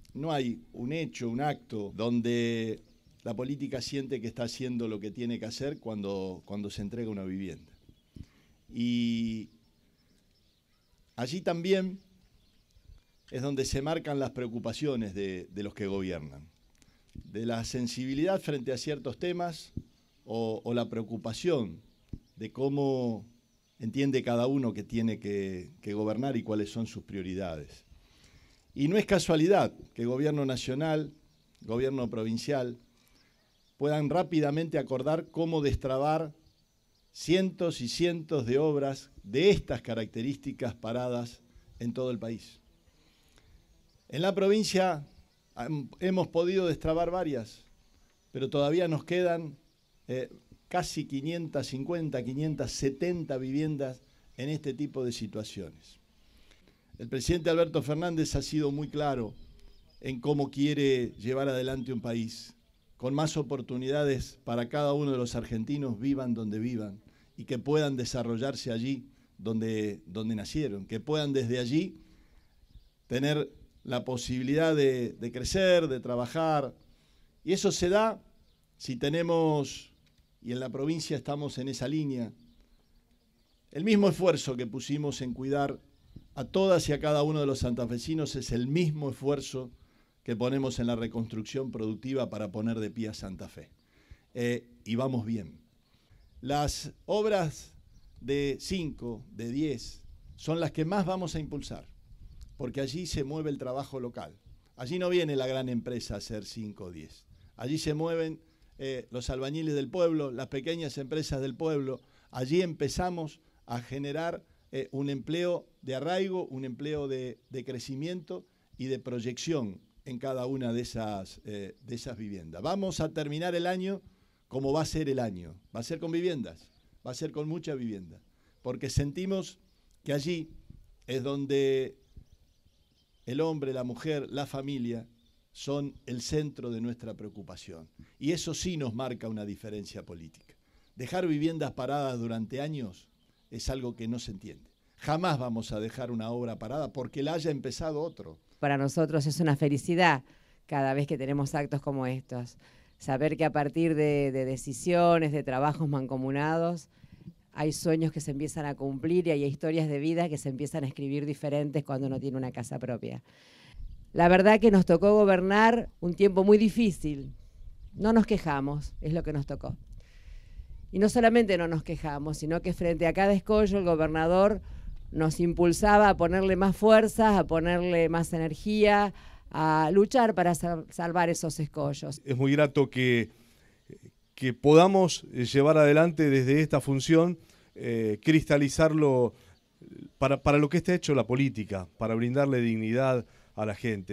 no hay un hecho, un acto donde la política siente que está haciendo lo que tiene que hacer cuando se entrega una vivienda. Y allí también es donde se marcan las preocupaciones de los que gobiernan, de la sensibilidad frente a ciertos temas o la preocupación de cómo entiende cada uno que tiene que gobernar y cuáles son sus prioridades. Y no es casualidad que gobierno nacional, gobierno provincial, puedan rápidamente acordar cómo destrabar cientos y cientos de obras de estas características paradas en todo el país. En la provincia hemos podido destrabar varias, pero todavía nos quedan casi 550, 570 viviendas en este tipo de situaciones. El presidente Alberto Fernández ha sido muy claro en cómo quiere llevar adelante un país con más oportunidades para cada uno de los argentinos, vivan donde vivan, y que puedan desarrollarse allí donde nacieron, que puedan desde allí tener la posibilidad de crecer, de trabajar. Y eso se da si tenemos, y en la provincia estamos en esa línea, el mismo esfuerzo que pusimos en cuidar a todas y a cada uno de los santafesinos es el mismo esfuerzo que ponemos en la reconstrucción productiva para poner de pie a Santa Fe. Y vamos bien. Las obras de 5, de 10, son las que más vamos a impulsar, porque allí se mueve el trabajo local. Allí no viene la gran empresa a hacer 5 o 10. Allí se mueven los albañiles del pueblo, las pequeñas empresas del pueblo. Allí empezamos a generar un empleo de arraigo, un empleo de crecimiento y de proyección en cada una de esas viviendas. Vamos a terminar el año como va a ser el año. Va a ser con viviendas, va a ser con mucha vivienda, porque sentimos que allí es donde el hombre, la mujer, la familia son el centro de nuestra preocupación. Y eso sí nos marca una diferencia política. Dejar viviendas paradas durante años es algo que no se entiende. Jamás vamos a dejar una obra parada porque la haya empezado otro. Para nosotros es una felicidad cada vez que tenemos actos como estos. Saber que a partir de decisiones, de trabajos mancomunados, hay sueños que se empiezan a cumplir y hay historias de vida que se empiezan a escribir diferentes cuando uno tiene una casa propia. La verdad que nos tocó gobernar un tiempo muy difícil. No nos quejamos, es lo que nos tocó. Y no solamente no nos quejamos, sino que frente a cada escollo el gobernador nos impulsaba a ponerle más fuerzas, a ponerle más energía, a luchar para salvar esos escollos. Es muy grato que podamos llevar adelante desde esta función, cristalizarlo para lo que está hecho la política, para brindarle dignidad a la gente.